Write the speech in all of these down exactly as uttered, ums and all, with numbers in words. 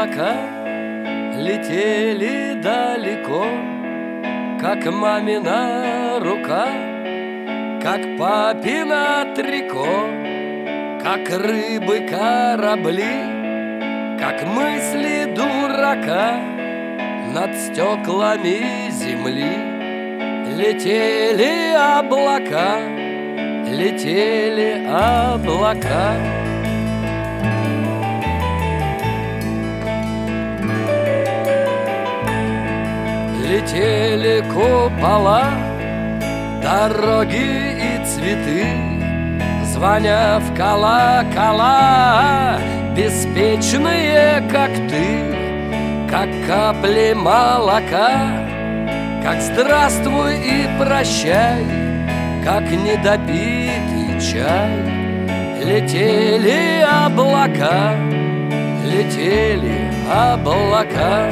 облака летели далеко, как мамина рука, как папина трико, как рыбы корабли, как мысли дурака над стеклами земли. Летели облака, летели облака. Летели купола, дороги и цветы, звоня в колокола, беспечные, как ты, как капли молока, как здравствуй и прощай, как недопитый чай. Летели облака, летели облака.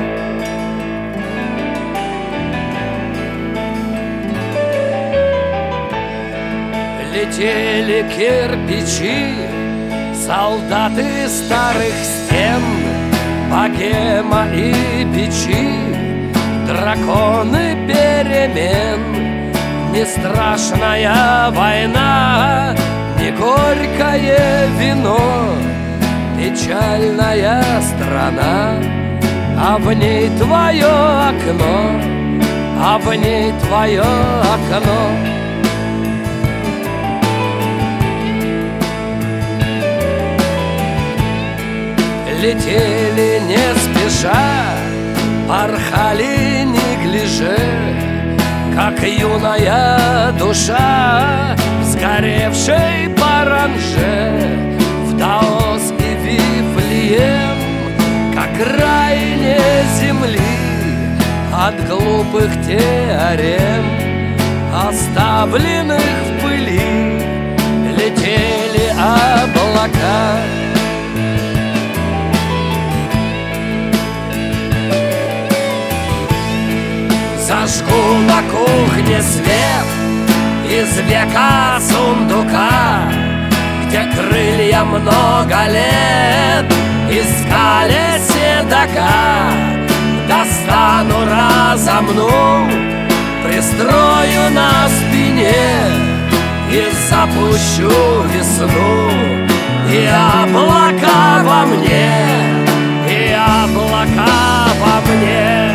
Летели кирпичи, солдаты старых стен, богема и бичи, драконы перемен. Не страшная война, не горькое вино, печальная страна, а в ней твое окно, а в ней твое окно. Летели не спеша, порхали неглиже, как юная душа, сгоревшей паранже, в Даос и Вифлеем, как краине земли от глупых теорем, оставленных в пыли. Летели облака. Зажгу на кухне свет из века сундука, где крылья много лет искали седока. Достану, разомну, пристрою на спине и запущу весну. И облака во мне, и облака во мне.